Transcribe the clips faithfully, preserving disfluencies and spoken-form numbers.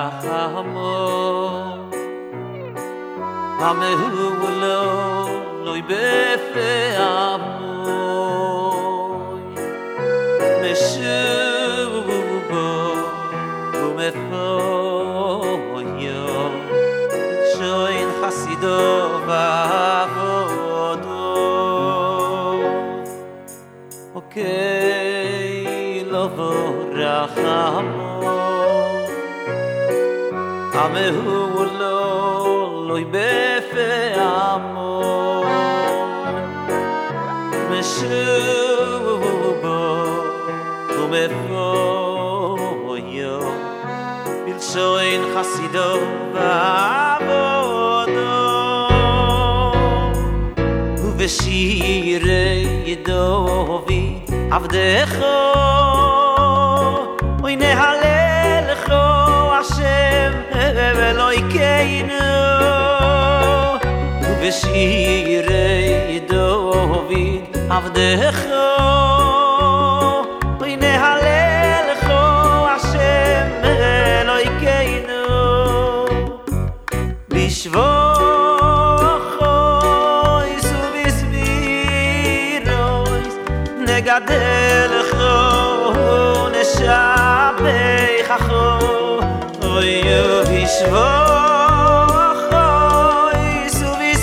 רחמו עמהו לו לא בפעמו משובו ומפויו שוין חסידו ועבודו אוקיי לא רחמו עמהו לו לא בפעמו משובו ומפויו בלשון חסידו ועבודו ובשירי דוד עבדך אוי נהללך השם אלוהינו ובשירי דוד עבדך אוי נהללך השם אלוהינו בשבחויס ובזמירויס נגדלך ונשבחך אוי בשבחויס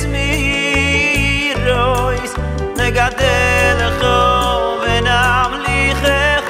ובזמירויס נגדלך ונמליכך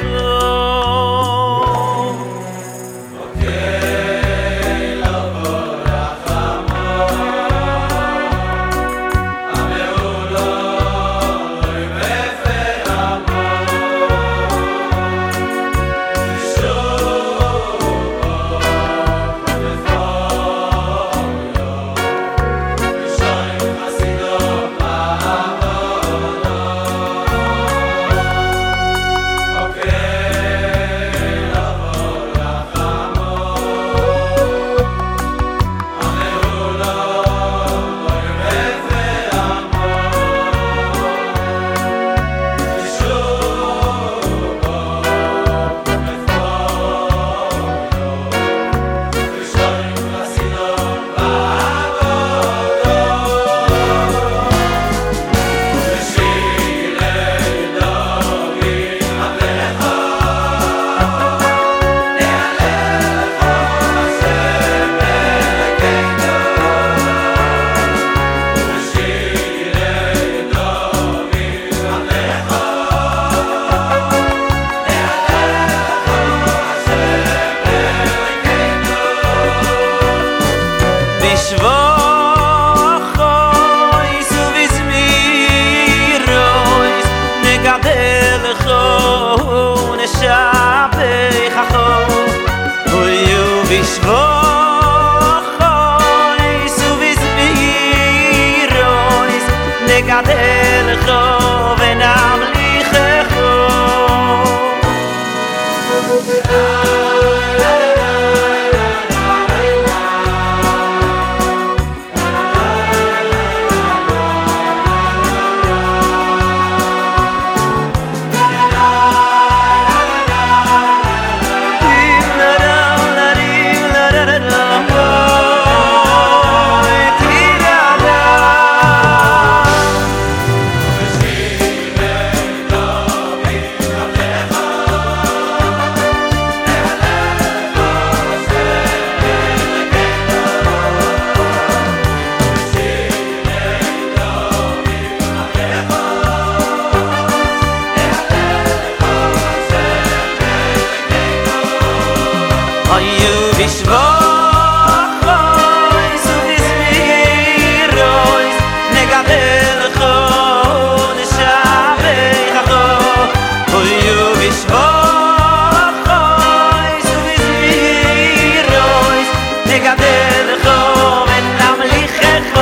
נגדלך ונמליכך בשבחויס ובזמירויס נגדלך ונשבחך אוי בשבחויס ובזמירויס נגדלך ונמליכך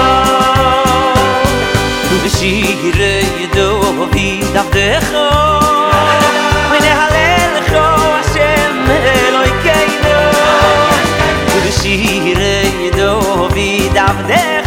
ובשירי דוד עבדך ונהללך השם אלוהינו ובשירי דוד עבדך